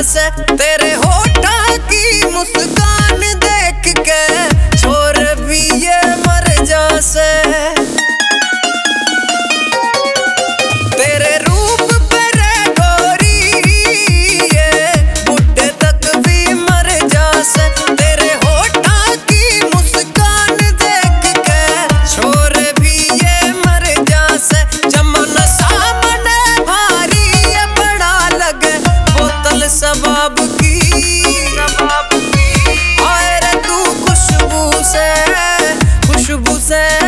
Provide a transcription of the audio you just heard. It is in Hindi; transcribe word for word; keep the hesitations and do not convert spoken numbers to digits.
से। तेरे होठों की मुस्कान देख के छोर भी ये मर जासे। तेरे रूप पे रे गोरी ये बुढ़े तक भी मर जासे। तेरे होठों की मुस्कान देख के छोर भी ये मर जासे। चमन सामने भारी ये बड़ा लगे बोतल शबाब की। आए रे तू खुशबू से खुशबू से